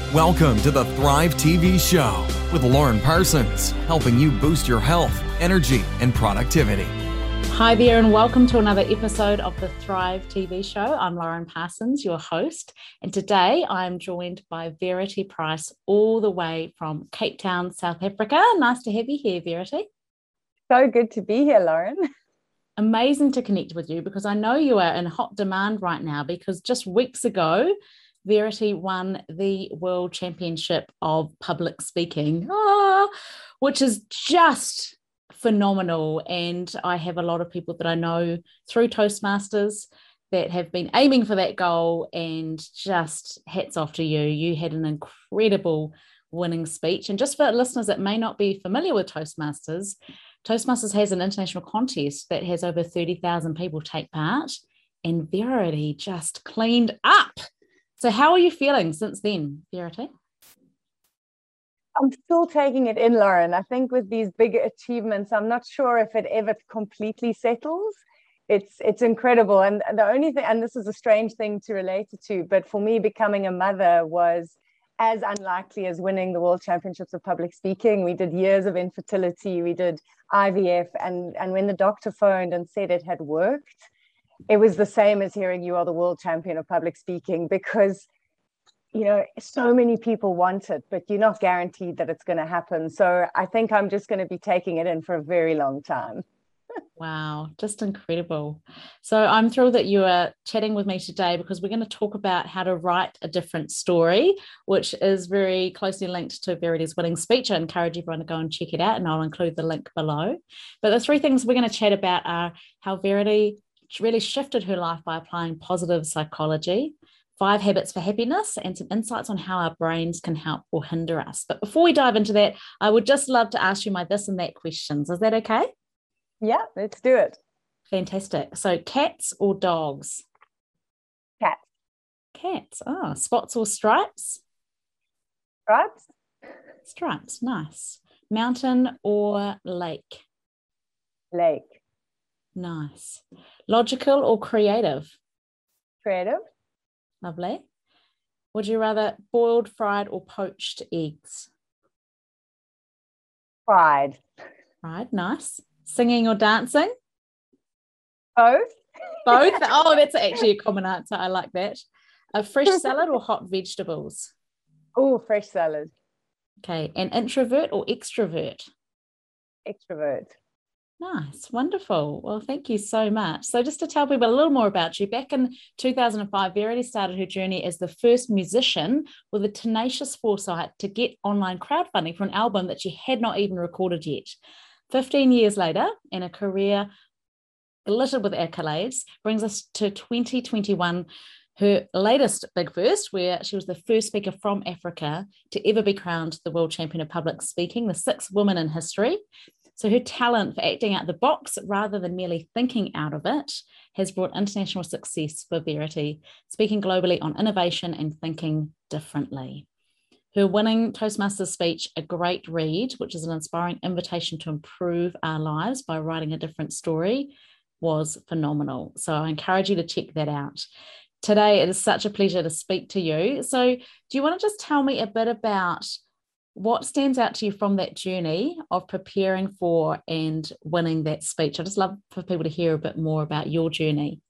Welcome to the Thrive TV Show with Lauren Parsons, helping you boost your health, energy, and productivity. Hi there, and welcome to another episode of the Thrive TV Show. I'm Lauren Parsons, your host, and today I'm joined by Verity Price, all the way from Cape Town, South Africa. Nice to have you here, Verity. So good to be here, Lauren. Amazing to connect with you because I know you are in hot demand right now because just weeks ago, Verity won the World Championship of Public Speaking, which is just phenomenal. And I have a lot of people that I know through Toastmasters that have been aiming for that goal, and just hats off to you. You had an incredible winning speech. And just for listeners that may not be familiar with Toastmasters, Toastmasters has an international contest that has over 30,000 people take part, and Verity just cleaned up. So how are you feeling since then, Verity? I'm still taking it in, Lauren. I think with these big achievements, I'm not sure if it ever completely settles. It's incredible. And the only thing, and this is a strange thing to relate it to, but for me, becoming a mother was as unlikely as winning the World Championships of Public Speaking. We did years of infertility, we did IVF, and when the doctor phoned and said it had worked, it was the same as hearing you are the world champion of public speaking, because, you know, so many people want it, but you're not guaranteed that it's going to happen. So I think I'm just going to be taking it in for a very long time. Wow, just incredible. So I'm thrilled that you are chatting with me today because we're going to talk about how to write a different story, which is very closely linked to Verity's winning speech. I encourage everyone to go and check it out, and I'll include the link below. But the three things we're going to chat about are how Verity really shifted her life by applying positive psychology, 5 habits for happiness, and some insights on how our brains can help or hinder us. But before we dive into that, I would just love to ask you my this and that questions. Is that okay? Yeah, let's do it. Fantastic. So cats or dogs? Cats. Cats. Oh, spots or stripes? Stripes. Stripes. Nice. Mountain or lake? Lake. Nice. Logical or creative? Creative. Lovely. Would you rather boiled, fried, or poached eggs? Fried. Fried. Nice. Singing or dancing? Both. Both. Oh, that's actually a common answer. I like that. A fresh salad or hot vegetables? Oh, fresh salad. Okay. An introvert or extrovert? Extrovert. Nice. Wonderful. Well, thank you so much. So just to tell people a little more about you, back in 2005, Verity started her journey as the first musician with a tenacious foresight to get online crowdfunding for an album that she had not even recorded yet. 15 years later, and a career glittered with accolades, brings us to 2021, her latest big first, where she was the first speaker from Africa to ever be crowned the World Champion of Public Speaking, the 6th woman in history. So her talent for acting out the box rather than merely thinking out of it has brought international success for Verity, speaking globally on innovation and thinking differently. Her winning Toastmasters speech, A Great Read, which is an inspiring invitation to improve our lives by writing a different story, was phenomenal. So I encourage you to check that out. Today, it is such a pleasure to speak to you. So do you want to just tell me a bit about what stands out to you from that journey of preparing for and winning that speech? I just love for people to hear a bit more about your journey.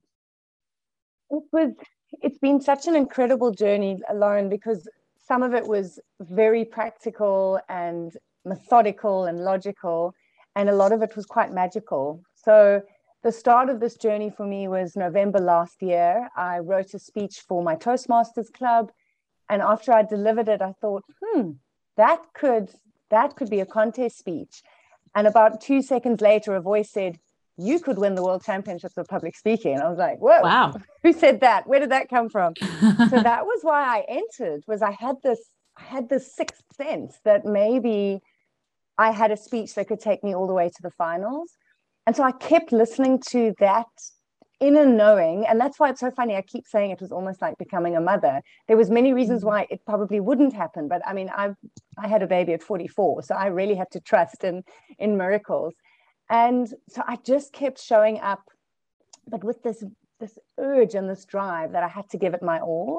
It's been such an incredible journey, Lauren, because some of it was very practical and methodical and logical, and a lot of it was quite magical. So the start of this journey for me was November last year. I wrote a speech for my Toastmasters club, and after I delivered it, I thought, that could be a contest speech. And about 2 seconds later, a voice said, "You could win the World Championships of Public Speaking." And I was like, whoa, wow, who said that? Where did that come from? So that was why I entered, was I had this sixth sense that maybe I had a speech that could take me all the way to the finals. And so I kept listening to that inner knowing, and that's why it's so funny. I keep saying it was almost like becoming a mother. There was many reasons why it probably wouldn't happen, but I mean, I had a baby at 44, so I really had to trust in miracles. And so I just kept showing up, but with this urge and this drive that I had to give it my all.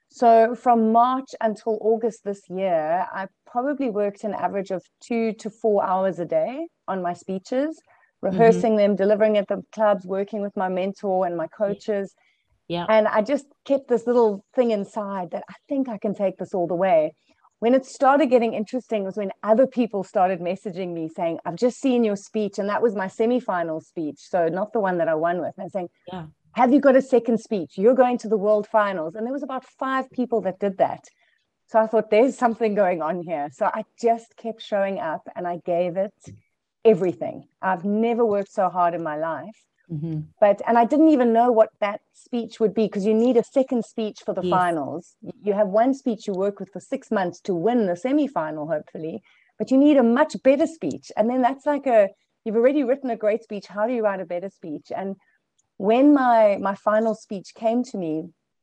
So from March until August this year, I probably worked an average of 2 to 4 hours a day on my speeches, rehearsing them, delivering at the clubs, working with my mentor and my coaches. Yeah. And I just kept this little thing inside that I think I can take this all the way. When it started getting interesting was when other people started messaging me saying, I've just seen your speech. And that was my semi-final speech. So not the one that I won with. And saying, Yeah. have you got a second speech? You're going to the world finals. And there was about 5 people that did that. So I thought there's something going on here. So I just kept showing up and I gave it everything. I've never worked so hard in my life. And I didn't even know what that speech would be, because you need a second speech for the finals. You have one speech you work with for 6 months to win the semi-final, hopefully, but you need a much better speech. And then that's like you've already written a great speech. How do you write a better speech? And when my final speech came to me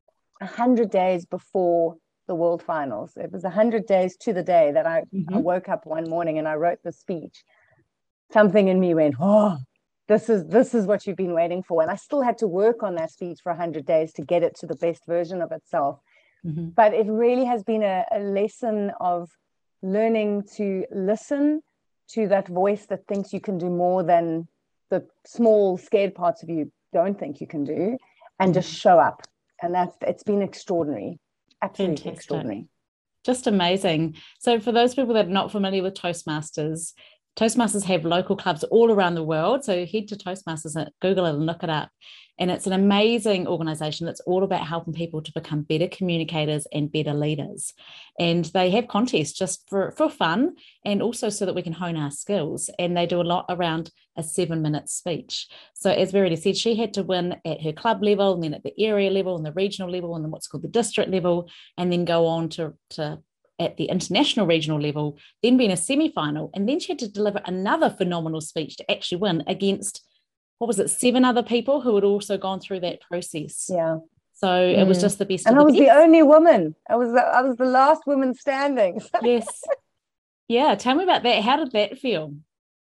100 days before the world finals, it was 100 days to the day that I woke up one morning and I wrote the speech. Something in me went, oh, this is what you've been waiting for. And I still had to work on that speech for 100 days to get it to the best version of itself. But it really has been a lesson of learning to listen to that voice that thinks you can do more than the small scared parts of you don't think you can do, and just show up. And it's been extraordinary. Absolutely Fantastic. Extraordinary. Just amazing. So for those people that are not familiar with Toastmasters have local clubs all around the world. So head to Toastmasters and Google it and look it up. And it's an amazing organization that's all about helping people to become better communicators and better leaders. And they have contests just for fun, and also so that we can hone our skills. And they do a lot around a 7-minute speech. So as Verity said, she had to win at her club level, and then at the area level and the regional level, and then what's called the district level, and then go on to at the international regional level, then being a semi-final. And then she had to deliver another phenomenal speech to actually win against, 7 other people who had also gone through that process. Yeah. So it was just the best. And I was the only woman. I was the last woman standing. Yes. Yeah. Tell me about that. How did that feel?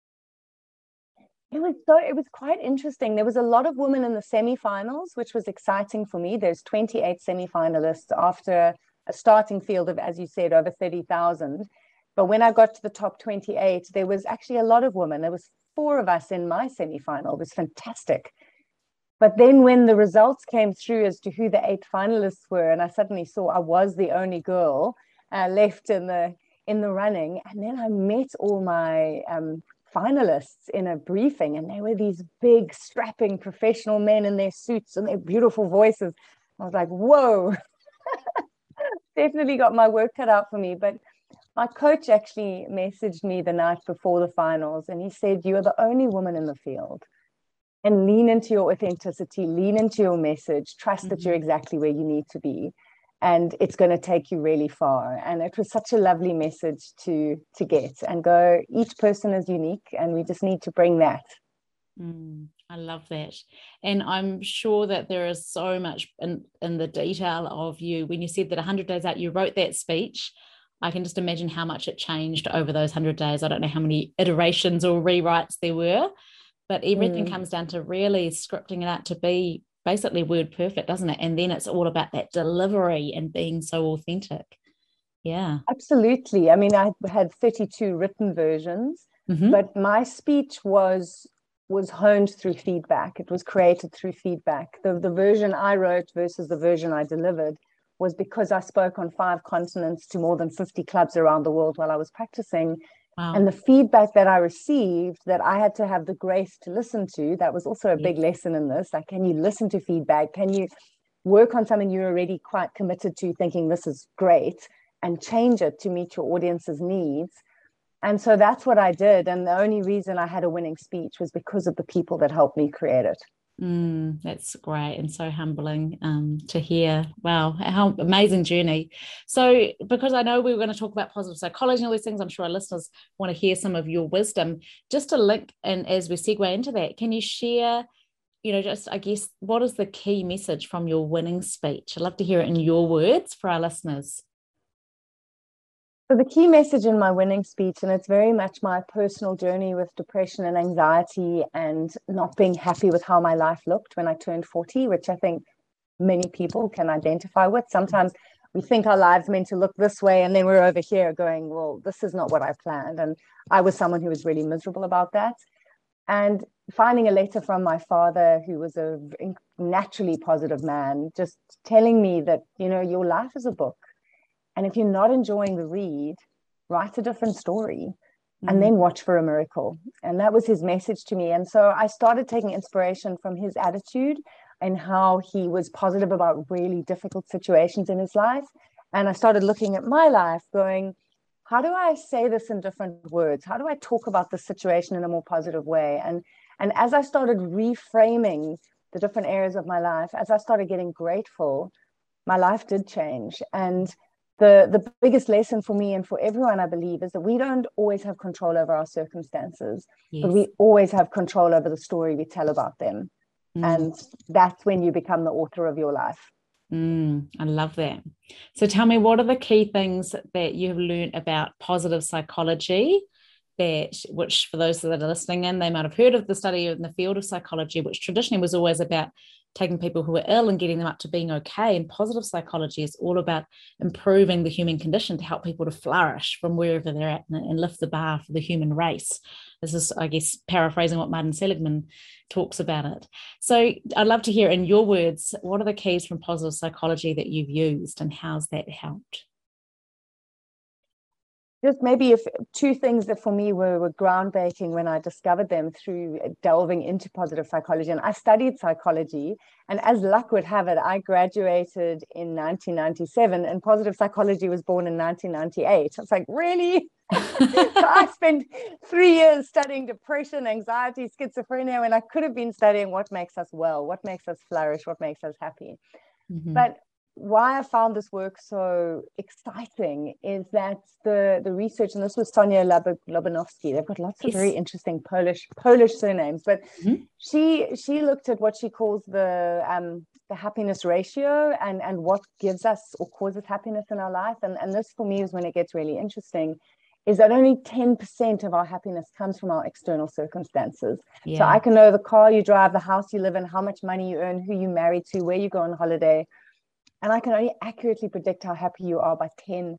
It was quite interesting. There was a lot of women in the semi-finals, which was exciting for me. There's 28 semi-finalists after a starting field of, as you said, over 30,000. But when I got to the top 28, there was actually a lot of women. There was 4 of us in my semi-final. It was fantastic. But then when the results came through as to who the 8 finalists were, and I suddenly saw I was the only girl left in the running, and then I met all my finalists in a briefing, and they were these big, strapping professional men in their suits and their beautiful voices. I was like, whoa. Definitely got my work cut out for me. But my coach actually messaged me the night before the finals, and he said, you are the only woman in the field, and lean into your authenticity, lean into your message, trust that you're exactly where you need to be, and it's going to take you really far. And it was such a lovely message to get, and go, each person is unique, and we just need to bring that. I love that. And I'm sure that there is so much in the detail of you. When you said that 100 days out, you wrote that speech, I can just imagine how much it changed over those 100 days. I don't know how many iterations or rewrites there were, but everything comes down to really scripting it out to be basically word perfect, doesn't it? And then it's all about that delivery and being so authentic. Yeah. Absolutely. I mean, I had 32 written versions, but my speech was honed through feedback. It was created through feedback. The version I wrote versus the version I delivered was because I spoke on 5 continents to more than 50 clubs around the world while I was practicing. Wow. And the feedback that I received, that I had to have the grace to listen to, that was also a big lesson in this. Like, can you listen to feedback? Can you work on something you're already quite committed to, thinking this is great, and change it to meet your audience's needs? And so that's what I did. And the only reason I had a winning speech was because of the people that helped me create it. That's great, and so humbling to hear. Wow, how amazing journey. So, because I know we were going to talk about positive psychology and all these things, I'm sure our listeners want to hear some of your wisdom. Just to link, and as we segue into that, can you share, just, I guess, what is the key message from your winning speech? I'd love to hear it in your words for our listeners. So the key message in my winning speech, and it's very much my personal journey with depression and anxiety and not being happy with how my life looked when I turned 40, which I think many people can identify with. Sometimes we think our lives meant to look this way, and then we're over here going, well, this is not what I planned. And I was someone who was really miserable about that. And finding a letter from my father, who was a naturally positive man, just telling me that, your life is a book. And if you're not enjoying the read, write a different story and then watch for a miracle. And that was his message to me. And so I started taking inspiration from his attitude and how he was positive about really difficult situations in his life. And I started looking at my life going, how do I say this in different words? How do I talk about the situation in a more positive way? And as I started reframing the different areas of my life, as I started getting grateful, my life did change. And the biggest lesson for me and for everyone, I believe, is that we don't always have control over our circumstances, but we always have control over the story we tell about them. And that's when you become the author of your life. I love that. So tell me, what are the key things that you've learned about positive psychology, which for those that are listening in, they might have heard of the study in the field of psychology, which traditionally was always about taking people who are ill and getting them up to being okay. And positive psychology is all about improving the human condition to help people to flourish from wherever they're at and lift the bar for the human race. This is, I guess, paraphrasing what Martin Seligman talks about it. So I'd love to hear in your words, what are the keys from positive psychology that you've used and how's that helped? Just maybe two things that for me were groundbreaking when I discovered them through delving into positive psychology. And I studied psychology, and as luck would have it, I graduated in 1997 and positive psychology was born in 1998. I was like, really? So I spent 3 years studying depression, anxiety, schizophrenia, when I could have been studying what makes us well, what makes us flourish, what makes us happy. But why I found this work so exciting is that the research, and this was Sonia Lobanovsky, they've got lots of very interesting Polish surnames, but she looked at what she calls the happiness ratio and what gives us or causes happiness in our life. And this for me is when it gets really interesting, is that only 10% of our happiness comes from our external circumstances. So I can know the car you drive, the house you live in, how much money you earn, who you marry to, where you go on holiday. And I can only accurately predict how happy you are by 10%.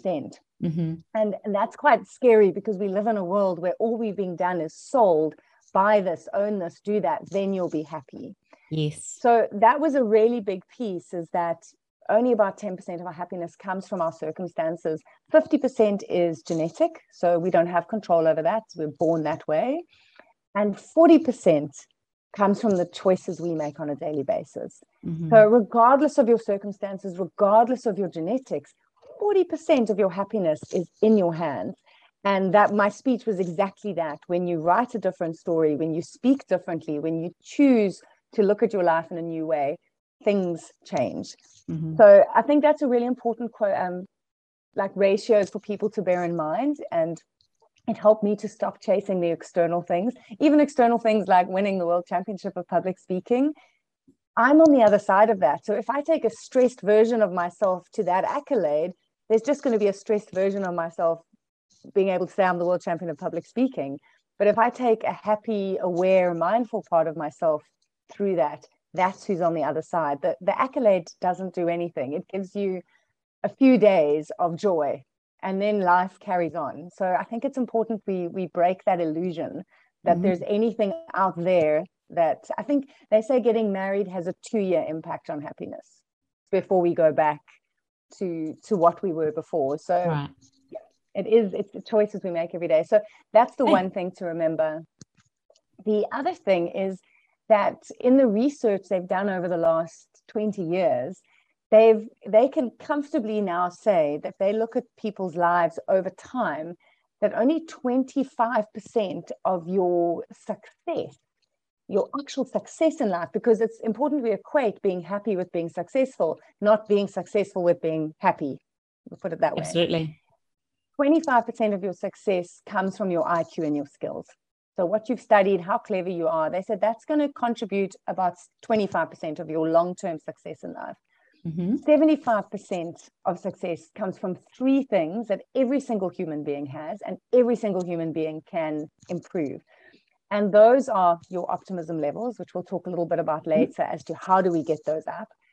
And that's quite scary because we live in a world where all we're being done is sold, buy this, own this, do that, then you'll be happy. Yes. So that was a really big piece, is that only about 10% of our happiness comes from our circumstances. 50% is genetic, so we don't have control over that. We're born that way. And 40% comes from the choices we make on a daily basis. So regardless of your circumstances, regardless of your genetics, 40% of your happiness is in your hands. And that my speech was exactly that. When you write a different story, when you speak differently, when you choose to look at your life in a new way, things change. So I think that's a really important ratios for people to bear in mind. And it helped me to stop chasing the external things, even external things like winning the World Championship of Public Speaking. I'm on the other side of that. So if I take a stressed version of myself to that accolade, there's just going to be a stressed version of myself being able to say I'm the world champion of public speaking. But if I take a happy, aware, mindful part of myself through that, that's who's on the other side. The accolade doesn't do anything. It gives you a few days of joy, and then life carries on. So I think it's important we break that illusion that there's anything out there. That I think they say getting married has a 2-year impact on happiness before we go back to what we were before. So it's the choices we make every day. So that's the one thing to remember. The other thing is that in the research they've done over the last 20 years, they can comfortably now say that they look at people's lives over time, that only 25% of your success, your actual success in life, because it's important we equate being happy with being successful, not being successful with being happy. We'll put it that way. Absolutely. 25% of your success comes from your IQ and your skills. So what you've studied, how clever you are, they said that's going to contribute about 25% of your long-term success in life. 75% of success comes from 3 things that every single human being has and every single human being can improve. And those are your optimism levels, which we'll talk a little bit about later as to how do we get those up.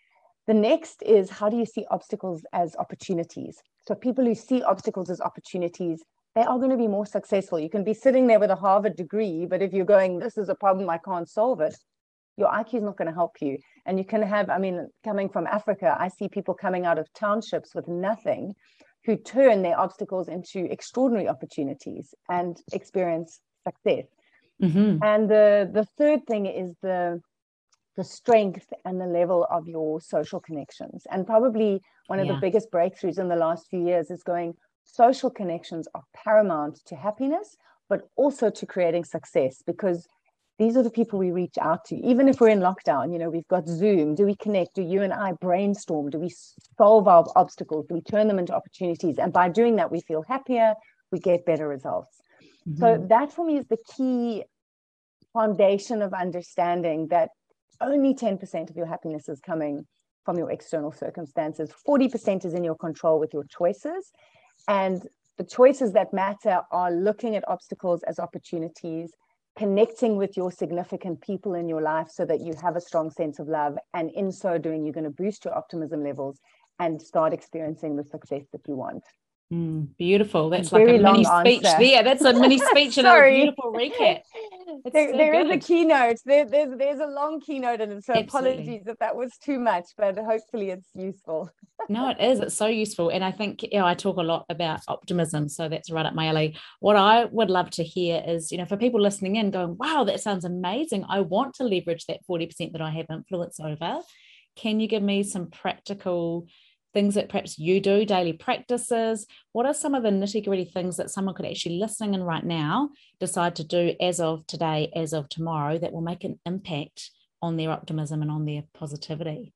The next is, how do you see obstacles as opportunities? So people who see obstacles as opportunities, they are going to be more successful. You can be sitting there with a Harvard degree, but if you're going, this is a problem, I can't solve it, your IQ is not going to help you. And you can have, I mean, coming from Africa, I see people coming out of townships with nothing who turn their obstacles into extraordinary opportunities and experience success. Mm-hmm. And the third thing is the strength and the level of your social connections. And probably one of the biggest breakthroughs in the last few years is going, social connections are paramount to happiness, but also to creating success, because these are the people we reach out to. Even if we're in lockdown, you know, we've got Zoom. Do we connect? Do you and I brainstorm? Do we solve our obstacles? Do we turn them into opportunities? And by doing that, we feel happier, we get better results. Mm-hmm. So that for me is the key foundation of understanding that only 10% of your happiness is coming from your external circumstances. 40% is in your control with your choices. And the choices that matter are looking at obstacles as opportunities, connecting with your significant people in your life so that you have a strong sense of love. And in so doing, you're going to boost your optimism levels and start experiencing the success that you want. Beautiful. That's like a mini speech there. That's a mini speech and a beautiful recap. There is a keynote. There's a long keynote, and so apologies if that was too much, but hopefully it's useful. No, it is. It's so useful. And I think, I talk a lot about optimism, so that's right up my alley. What I would love to hear is, for people listening in going, wow, that sounds amazing. I want to leverage that 40% that I have influence over. Can you give me some practical things that perhaps you do, daily practices? What are some of the nitty-gritty things that someone could actually listening in right now decide to do as of today, as of tomorrow, that will make an impact on their optimism and on their positivity?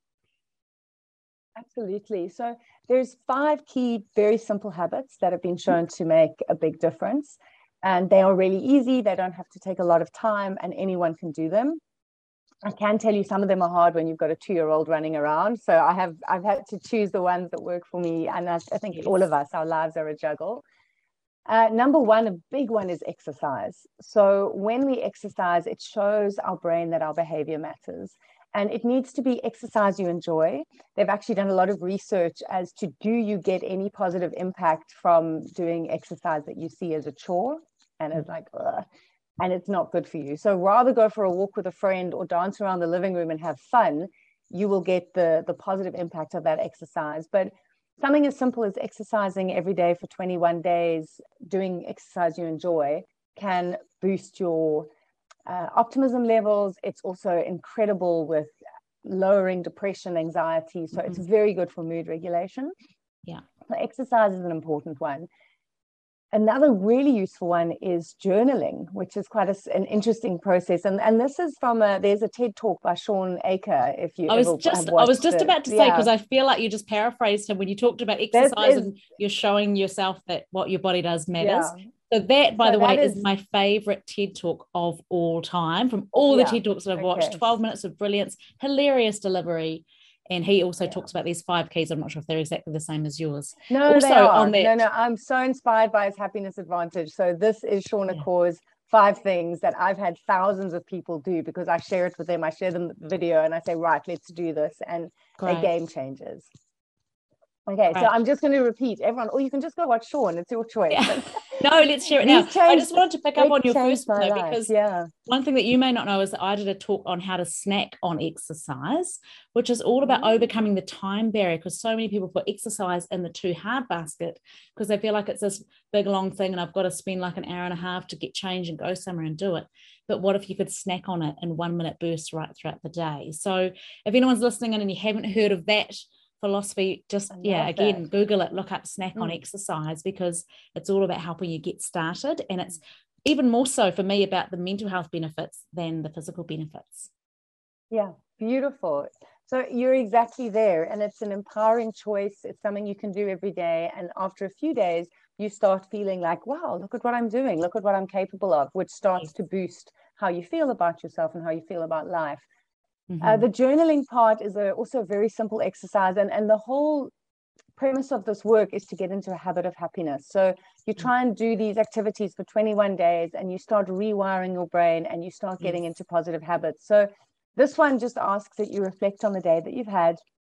Absolutely. So there's 5 key, very simple habits that have been shown to make a big difference. And they are really easy. They don't have to take a lot of time, and anyone can do them. I can tell you some of them are hard when you've got a 2-year-old running around. So I've had to choose the ones that work for me. And I think all of us, our lives are a juggle. Number 1, a big one, is exercise. So when we exercise, it shows our brain that our behavior matters. And it needs to be exercise you enjoy. They've actually done a lot of research as to, do you get any positive impact from doing exercise that you see as a chore? And it's like, ugh. And it's not good for you. So rather go for a walk with a friend or dance around the living room and have fun, you will get the positive impact of that exercise. But something as simple as exercising every day for 21 days, doing exercise you enjoy, can boost your optimism levels. It's also incredible with lowering depression, anxiety. So it's very good for mood regulation. Yeah. So exercise is an important one. Another really useful one is journaling, which is quite an interesting process. And this is from there's a TED talk by Shawn Achor. If you I was just about to say, because I feel like you just paraphrased him when you talked about exercise and you're showing yourself that what your body does matters. Yeah. So that, by the way, is my favorite TED talk of all time, from all the TED talks that I've watched. 12 minutes of brilliance, hilarious delivery. And he also talks about these 5 keys. I'm not sure if they're exactly the same as yours. No, also, they are. No, I'm so inspired by his Happiness Advantage. So this is Shawn Achor's 5 things that I've had thousands of people do, because I share it with them. I share them the video and I say, right, let's do this. And they're game changers. Okay, so I'm just going to repeat, everyone, or you can just go watch Shawn. It's your choice. Yeah. No, let's share it now. I just wanted to pick up on your first note, because one thing that you may not know is that I did a talk on how to snack on exercise, which is all about overcoming the time barrier, because so many people put exercise in the too hard basket because they feel like it's this big, long thing and I've got to spend like an hour and a half to get changed and go somewhere and do it. But what if you could snack on it in 1-minute bursts right throughout the day? So if anyone's listening in and you haven't heard of that philosophy, just again, Google it, look up snack on exercise, because it's all about helping you get started. And it's even more so for me about the mental health benefits than the physical benefits. Yeah, beautiful. So you're exactly there, and it's an empowering choice. It's something you can do every day, and after a few days you start feeling like, wow, look at what I'm doing, look at what I'm capable of, which starts to boost how you feel about yourself and how you feel about life. The journaling part is also a very simple exercise, and the whole premise of this work is to get into a habit of happiness. So you try and do these activities for 21 days and you start rewiring your brain and you start getting into positive habits. So this one just asks that you reflect on the day that you've had,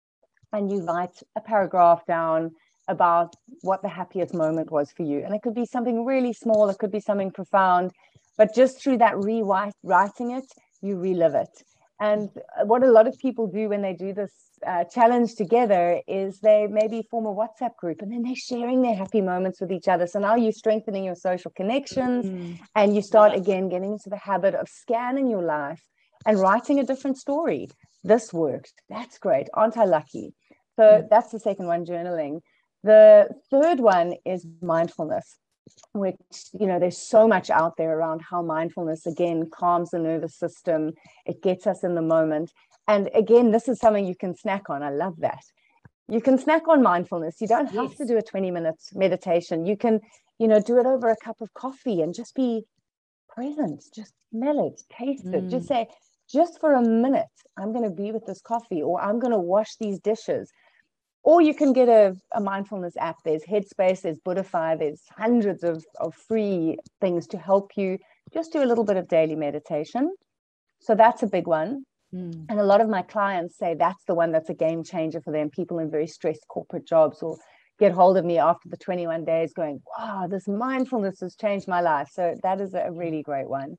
and you write a paragraph down about what the happiest moment was for you. And it could be something really small, it could be something profound, but just through that rewriting it, you relive it. And what a lot of people do when they do this challenge together is they maybe form a WhatsApp group, and then they're sharing their happy moments with each other. So now you're strengthening your social connections, and you start again getting into the habit of scanning your life and writing a different story. This worked. That's great. Aren't I lucky? So that's the second one, journaling. The third one is mindfulness, which, there's so much out there around how mindfulness, again, calms the nervous system. It gets us in the moment. And again, this is something you can snack on. I love that. You can snack on mindfulness. You don't have to do a 20-minute meditation. You can, do it over a cup of coffee and just be present. Just smell it, taste it. Just say, just for a minute, I'm going to be with this coffee, or I'm going to wash these dishes. Or you can get a mindfulness app. There's Headspace, there's Buddhify, there's hundreds of free things to help you just do a little bit of daily meditation. So that's a big one. And a lot of my clients say that's the one that's a game changer for them. People in very stressed corporate jobs will get hold of me after the 21 days going, wow, this mindfulness has changed my life. So that is a really great one.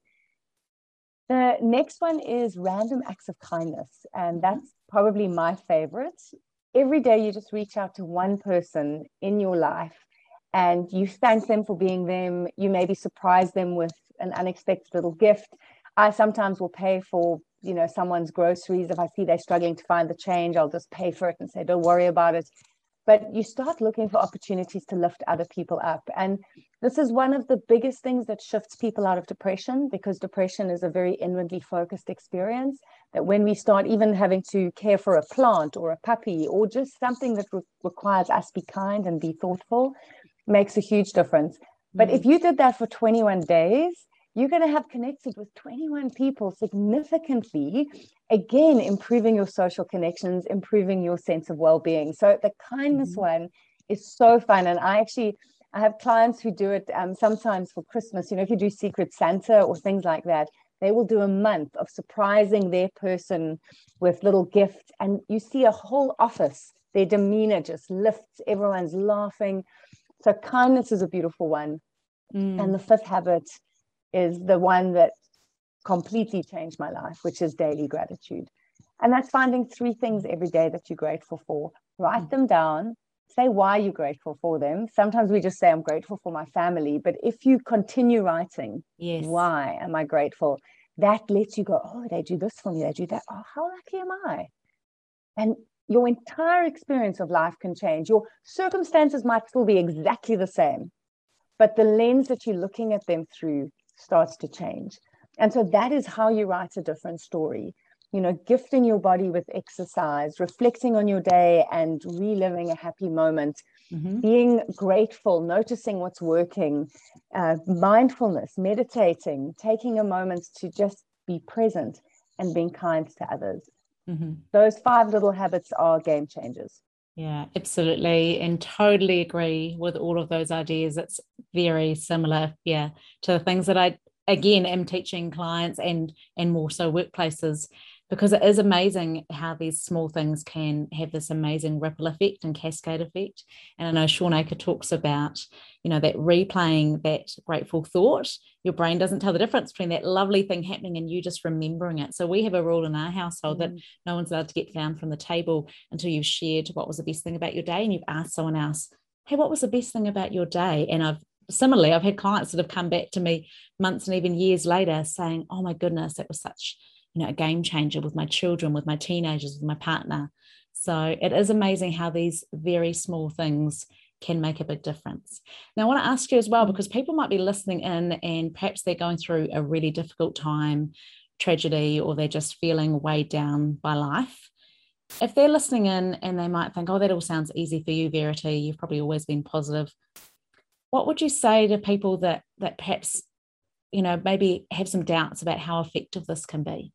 The next one is random acts of kindness. And that's probably my favorite. Every day you just reach out to one person in your life and you thank them for being them. You maybe surprise them with an unexpected little gift. I sometimes will pay for, someone's groceries. If I see they're struggling to find the change, I'll just pay for it and say, don't worry about it. But you start looking for opportunities to lift other people up. And this is one of the biggest things that shifts people out of depression, because depression is a very inwardly focused experience. That when we start even having to care for a plant or a puppy or just something that requires us be kind and be thoughtful, makes a huge difference. But if you did that for 21 days, you're going to have connected with 21 people significantly, again, improving your social connections, improving your sense of well-being. So the kindness one is so fun. And I have clients who do it sometimes for Christmas. If you do Secret Santa or things like that, they will do a month of surprising their person with little gifts. And you see a whole office, their demeanor just lifts, everyone's laughing. So kindness is a beautiful one. And the fifth habit is the one that completely changed my life, which is daily gratitude. And that's finding 3 things every day that you're grateful for. Write them down. Say why you're grateful for them. Sometimes we just say, I'm grateful for my family. But if you continue writing, why am I grateful? That lets you go, oh, they do this for me. They do that. Oh, how lucky am I? And your entire experience of life can change. Your circumstances might still be exactly the same, but the lens that you're looking at them through starts to change. And so that is how you write a different story. Gifting your body with exercise, reflecting on your day and reliving a happy moment, being grateful, noticing what's working, mindfulness, meditating, taking a moment to just be present and being kind to others. Those 5 little habits are game changers. Yeah, absolutely. And totally agree with all of those ideas. It's very similar, to the things that I, again, am teaching clients and more so workplaces, because it is amazing how these small things can have this amazing ripple effect and cascade effect. And I know Shawn Achor talks about, that replaying that grateful thought, your brain doesn't tell the difference between that lovely thing happening and you just remembering it. So we have a rule in our household that no one's allowed to get down from the table until you've shared what was the best thing about your day, and you've asked someone else, hey, what was the best thing about your day? And I've had clients that have come back to me months and even years later saying, oh my goodness, it was such a game changer with my children, with my teenagers, with my partner. So it is amazing how these very small things can make a big difference. Now, I want to ask you as well, because people might be listening in and perhaps they're going through a really difficult time, tragedy, or they're just feeling weighed down by life. If they're listening in and they might think, oh, that all sounds easy for you, Verity, you've probably always been positive. What would you say to people that perhaps, maybe have some doubts about how effective this can be?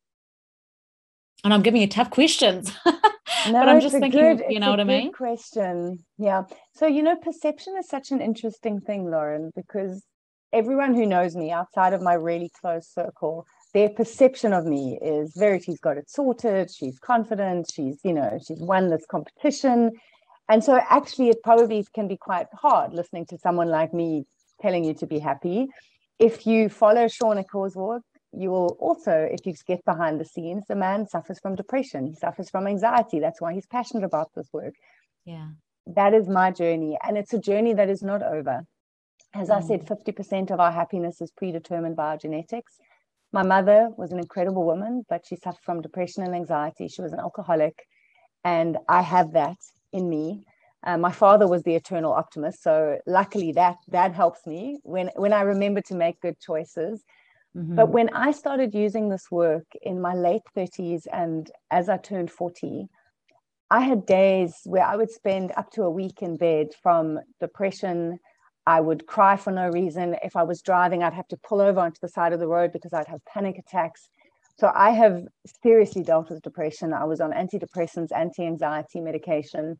And I'm giving you tough questions, but I'm just thinking, you know what I mean? Question. Yeah. So, perception is such an interesting thing, Lauren, because everyone who knows me outside of my really close circle, their perception of me is Verity's got it sorted, she's confident, she's won this competition. And so actually it probably can be quite hard listening to someone like me telling you to be happy. If you follow Shawn Ecorswalk, you will also, if you get behind the scenes, the man suffers from depression, he suffers from anxiety. That's why he's passionate about this work. Yeah. That is my journey, and it's a journey that is not over. As I said, 50% of our happiness is predetermined by our genetics. My mother was an incredible woman, but she suffered from depression and anxiety. She was an alcoholic, and I have that in me. My father was the eternal optimist, so luckily that helps me when I remember to make good choices. But when I started using this work in my late 30s and as I turned 40, I had days where I would spend up to a week in bed from depression. I would cry for no reason. If I was driving, I'd have to pull over onto the side of the road because I'd have panic attacks. So I have seriously dealt with depression. I was on antidepressants, anti-anxiety medication.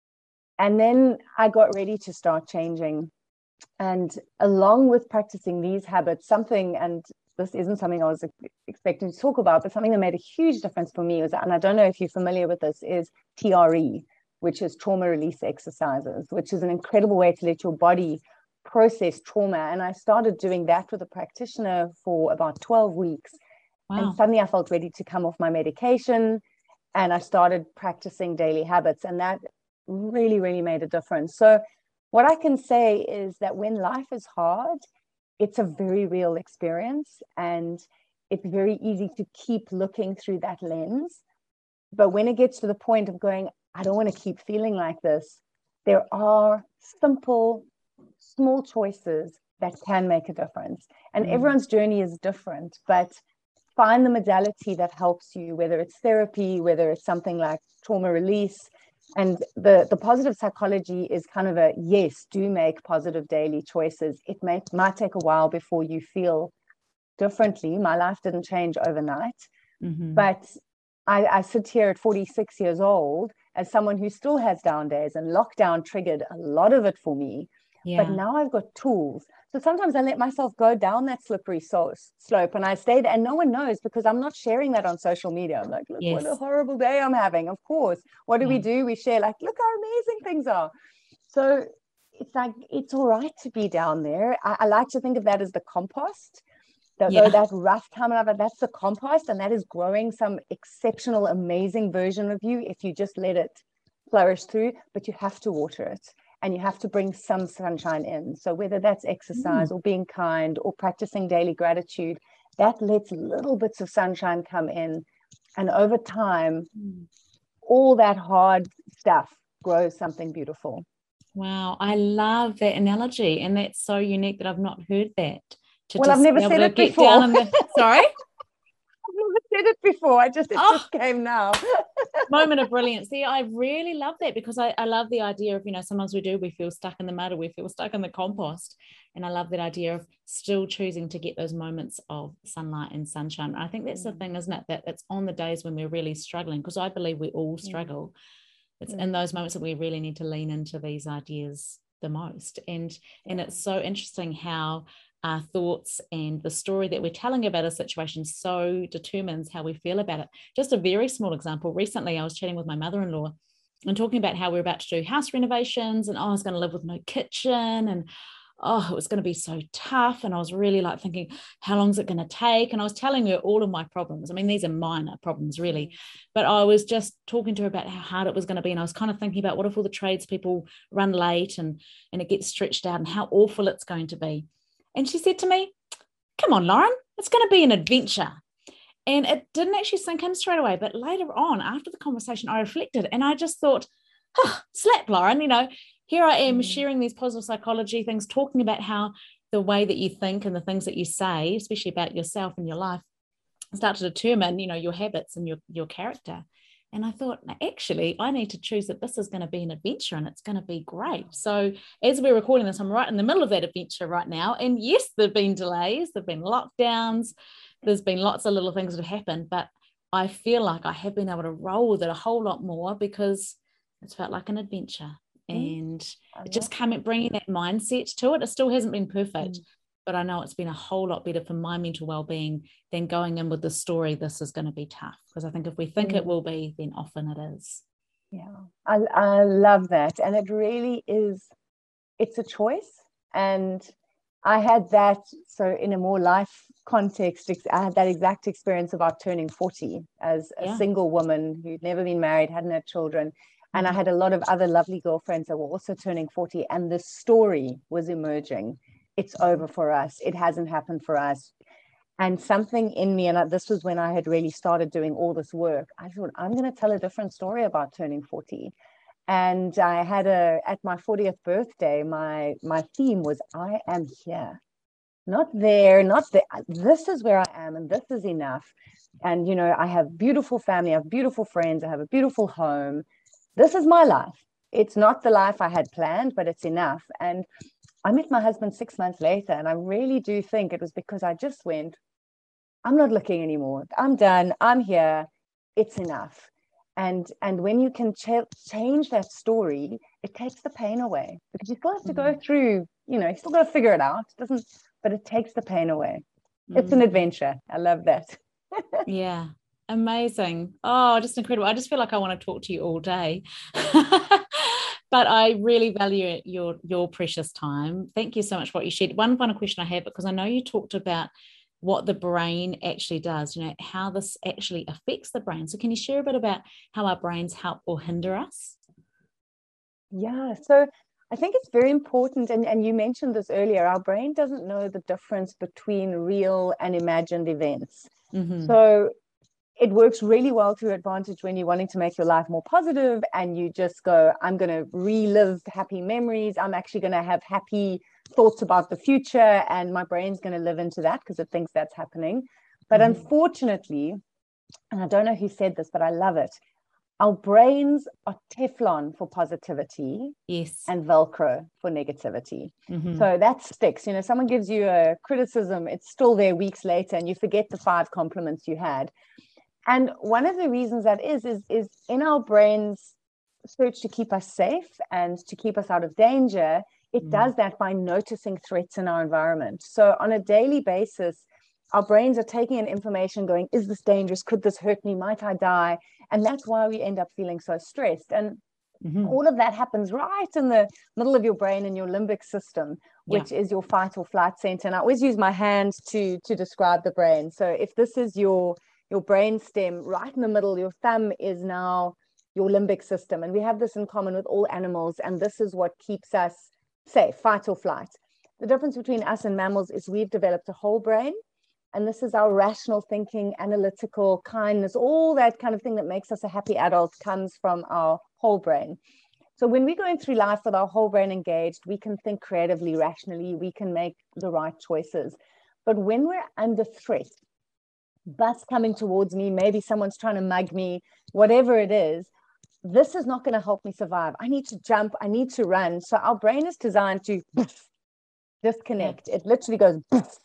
And then I got ready to start changing. And along with practicing these habits, and this isn't something I was expecting to talk about, but something that made a huge difference for me was, and I don't know if you're familiar with this, is TRE, which is trauma release exercises, which is an incredible way to let your body process trauma. And I started doing that with a practitioner for about 12 weeks. Wow. And suddenly I felt ready to come off my medication, and I started practicing daily habits, and that really, really made a difference. So what I can say is that when life is hard, it's a very real experience, and it's very easy to keep looking through that lens. But when it gets to the point of going, I don't want to keep feeling like this, there are simple, small choices that can make a difference. And everyone's journey is different, but find the modality that helps you, whether it's therapy, whether it's something like trauma release. And the positive psychology is kind of a, yes, do make positive daily choices. It might take a while before you feel differently. My life didn't change overnight, but I sit here at 46 years old as someone who still has down days, and lockdown triggered a lot of it for me. Yeah. But now I've got tools. So sometimes I let myself go down that slippery slope, and I stay there, and no one knows because I'm not sharing that on social media. I'm like, look, what a horrible day I'm having. Of course. What do we do? We share like, look how amazing things are. So it's like, it's all right to be down there. I like to think of that as the compost. That rough time of it, that's the compost, and that is growing some exceptional, amazing version of you if you just let it flourish through. But you have to water it, and you have to bring some sunshine in. So whether that's exercise or being kind or practicing daily gratitude, that lets little bits of sunshine come in, and over time, all that hard stuff grows something beautiful. Wow, I love that analogy, and that's so unique that I've not heard that. Well, I've never said it before. Sorry? I've never said it before. It just came now. Moment of brilliance. See, I really love that because I love the idea of, sometimes we feel stuck in the mud, or we feel stuck in the compost. And I love that idea of still choosing to get those moments of sunlight and sunshine. I think that's the thing, isn't it? That it's on the days when we're really struggling, because I believe we all struggle. It's in those moments that we really need to lean into these ideas the most. And it's so interesting how our thoughts and the story that we're telling about a situation so determines how we feel about it. Just a very small example. Recently, I was chatting with my mother-in-law and talking about how we're about to do house renovations, and I was going to live with no kitchen, and it was going to be so tough. And I was really like thinking, how long is it going to take? And I was telling her all of my problems. I mean, these are minor problems really, but I was just talking to her about how hard it was going to be. And I was kind of thinking about what if all the tradespeople run late and it gets stretched out, and how awful it's going to be. And she said to me, come on, Lauren, it's going to be an adventure. And it didn't actually sink in straight away. But later on, after the conversation, I reflected and I just thought, slap, Lauren, here I am sharing these positive psychology things, talking about how the way that you think and the things that you say, especially about yourself and your life, start to determine, your habits and your character. And I thought, actually, I need to choose that this is going to be an adventure and it's going to be great. So as we're recording this, I'm right in the middle of that adventure right now. And yes, there have been delays, there have been lockdowns, there's been lots of little things that have happened, but I feel like I have been able to roll with it a whole lot more because it's felt like an adventure. And it just came at bringing that mindset to it. It still hasn't been perfect, but I know it's been a whole lot better for my mental well-being than going in with the story, this is going to be tough. Because I think if we think it will be, then often it is. Yeah, I love that. And it really is, it's a choice. And I had that, so in a more life context, I had that exact experience about turning 40 as a single woman who'd never been married, hadn't had children. And I had a lot of other lovely girlfriends that were also turning 40. And the story was emerging. It's over for us. It hasn't happened for us. And something in me, and this was when I had really started doing all this work, I thought, I'm going to tell a different story about turning 40. And I had at my 40th birthday, my theme was, I am here, not there, not there. This is where I am, and this is enough. And, you know, I have beautiful family, I have beautiful friends, I have a beautiful home. This is my life. It's not the life I had planned, but it's enough. And I met my husband 6 months later, and I really do think it was because I just went, I'm not looking anymore. I'm done. I'm here. It's enough. And when you can change that story, it takes the pain away, because you still have to go through, you know, you still got to figure it out. But it takes the pain away. It's an adventure. I love that. Yeah. Amazing. Oh, just incredible. I just feel like I want to talk to you all day. But I really value your precious time. Thank you so much for what you shared. One final question I have, because I know you talked about what the brain actually does, you know, how this actually affects the brain. So can you share a bit about how our brains help or hinder us? Yeah, so I think it's very important, and you mentioned this earlier, our brain doesn't know the difference between real and imagined events. So it works really well to your advantage when you're wanting to make your life more positive, and you just go, I'm going to relive happy memories. I'm actually going to have happy thoughts about the future, and my brain's going to live into that because it thinks that's happening. But unfortunately, and I don't know who said this, but I love it, our brains are Teflon for positivity, and Velcro for negativity. So that sticks. You know, someone gives you a criticism, it's still there weeks later, and you forget the 5 compliments you had. And one of the reasons that is in our brains' search to keep us safe and to keep us out of danger, it does that by noticing threats in our environment. So on a daily basis, our brains are taking in information going, is this dangerous? Could this hurt me? Might I die? And that's why we end up feeling so stressed. And all of that happens right in the middle of your brain, in your limbic system, which is your fight or flight center. And I always use my hands to describe the brain. So if this is your brain stem, right in the middle, your thumb is now your limbic system. And we have this in common with all animals. And this is what keeps us safe, fight or flight. The difference between us and mammals is we've developed a whole brain. And this is our rational thinking, analytical, kindness, all that kind of thing that makes us a happy adult comes from our whole brain. So when we're going through life with our whole brain engaged, we can think creatively, rationally, we can make the right choices. But when we're under threat, bus coming towards me, maybe someone's trying to mug me, whatever it is, this is not going to help me survive. I need to jump, I need to run. So our brain is designed to disconnect. It literally goes,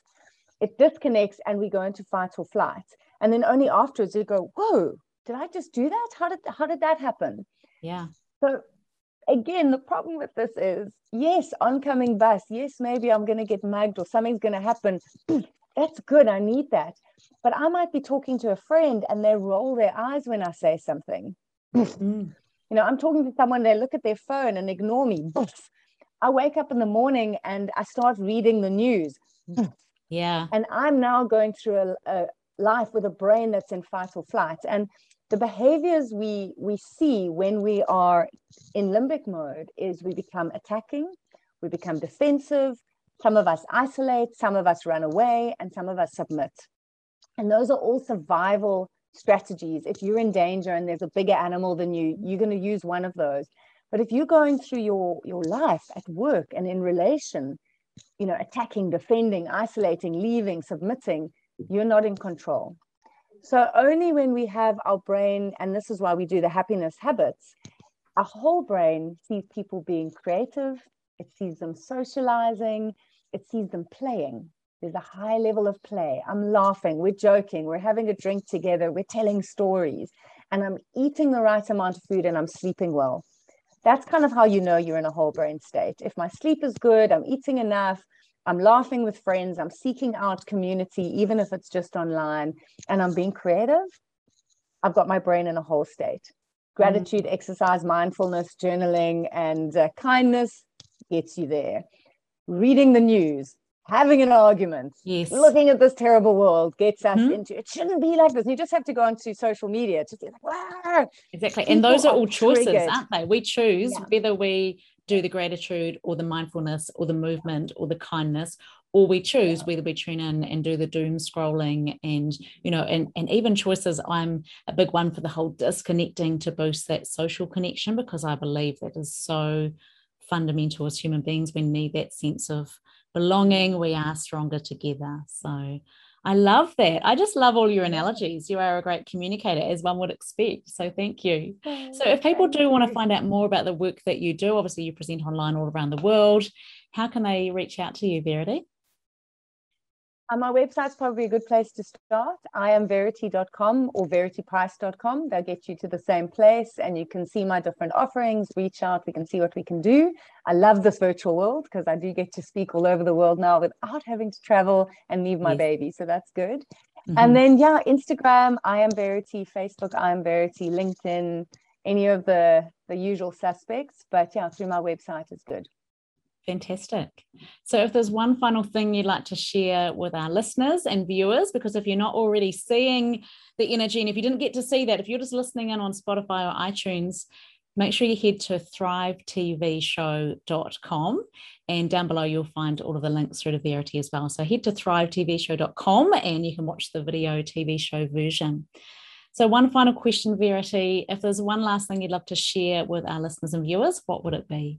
it disconnects, and we go into fight or flight. And then only afterwards you go, whoa, did I just do that? How did that happen? Yeah. So again, the problem with this is, yes, oncoming bus, yes, maybe I'm going to get mugged or something's going to happen. That's good. I need that. But I might be talking to a friend and they roll their eyes when I say something. You know, I'm talking to someone, they look at their phone and ignore me. I wake up in the morning and I start reading the news. Yeah. And I'm now going through a life with a brain that's in fight or flight. And the behaviors we see when we are in limbic mode is we become attacking, we become defensive, some of us isolate, some of us run away, and some of us submit. And those are all survival strategies. If you're in danger and there's a bigger animal than you, you're going to use one of those. But if you're going through your life at work and in relation, you know, attacking, defending, isolating, leaving, submitting, you're not in control. So only when we have our brain, and this is why we do the happiness habits, our whole brain sees people being creative, it sees them socializing, it sees them playing. There's a high level of play. I'm laughing, we're joking, we're having a drink together, we're telling stories, and I'm eating the right amount of food and I'm sleeping well. That's kind of how you know you're in a whole brain state. If my sleep is good, I'm eating enough, I'm laughing with friends, I'm seeking out community, even if it's just online, and I'm being creative, I've got my brain in a whole state. Gratitude, exercise, mindfulness, journaling, and kindness gets you there. Reading the news, having an argument, looking at this terrible world gets us into, it shouldn't be like this. You just have to go onto social media to be like, wow. Exactly. And those are all choices, aren't they? We choose whether we do the gratitude or the mindfulness or the movement or the kindness, or we choose whether we tune in and do the doom scrolling and, you know, and even choices. I'm a big one for the whole disconnecting to boost that social connection, because I believe that is so fundamental as human beings. We need that sense of belonging. We are stronger together. So I love that. I just love all your analogies. You are a great communicator, as one would expect. So thank you. So if people do want to find out more about the work that you do, obviously you present online all around the world, how can they reach out to you, Verity? My website's probably a good place to start. iamverity.com or verityprice.com. They'll get you to the same place, and you can see my different offerings, reach out, we can see what we can do. I love this virtual world because I do get to speak all over the world now without having to travel and leave my baby. So that's good. And then, Instagram, I Am Verity, Facebook, I Am Verity, LinkedIn, any of the usual suspects. But through my website is good. Fantastic. So if there's one final thing you'd like to share with our listeners and viewers, because if you're not already seeing the energy, and if you didn't get to see that, if you're just listening in on Spotify or iTunes, make sure you head to thrivetvshow.com, and down below you'll find all of the links through to Verity as well. So head to thrivetvshow.com and you can watch the video TV show version. So one final question, Verity, if there's one last thing you'd love to share with our listeners and viewers, what would it be?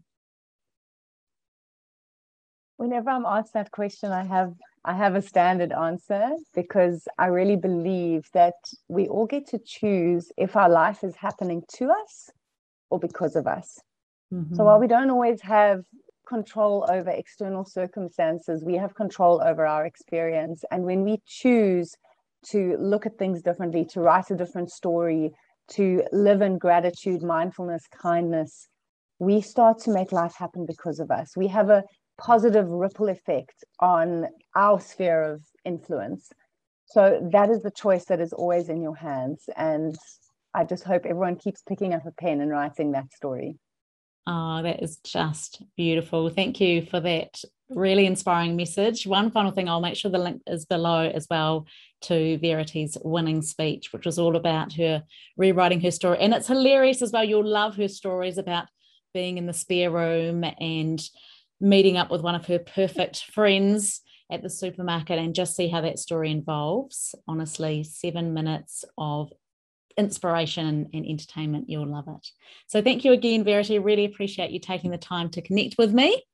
Whenever I'm asked that question, I have a standard answer, because I really believe that we all get to choose if our life is happening to us or because of us. So while we don't always have control over external circumstances, we have control over our experience. And when we choose to look at things differently, to write a different story, to live in gratitude, mindfulness, kindness, we start to make life happen because of us. We have a positive ripple effect on our sphere of influence. So that is the choice that is always in your hands. And I just hope everyone keeps picking up a pen and writing that story. Oh, that is just beautiful. Thank you for that really inspiring message. One final thing, I'll make sure the link is below as well to Verity's winning speech, which was all about her rewriting her story. And it's hilarious as well. You'll love her stories about being in the spare room and meeting up with one of her perfect friends at the supermarket, and just see how that story evolves. Honestly, 7 minutes of inspiration and entertainment. You'll love it. So thank you again, Verity. Really appreciate you taking the time to connect with me.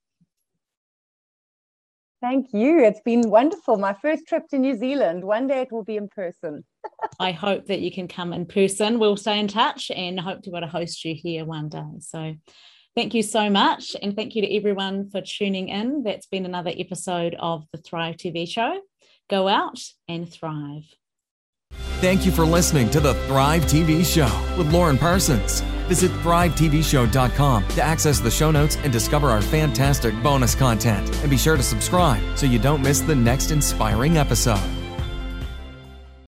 Thank you. It's been wonderful. My first trip to New Zealand. One day it will be in person. I hope that you can come in person. We'll stay in touch and hope to be able to host you here one day. So thank you so much. And thank you to everyone for tuning in. That's been another episode of the Thrive TV show. Go out and thrive. Thank you for listening to the Thrive TV show with Lauren Parsons. Visit thrivetvshow.com to access the show notes and discover our fantastic bonus content. And be sure to subscribe so you don't miss the next inspiring episode.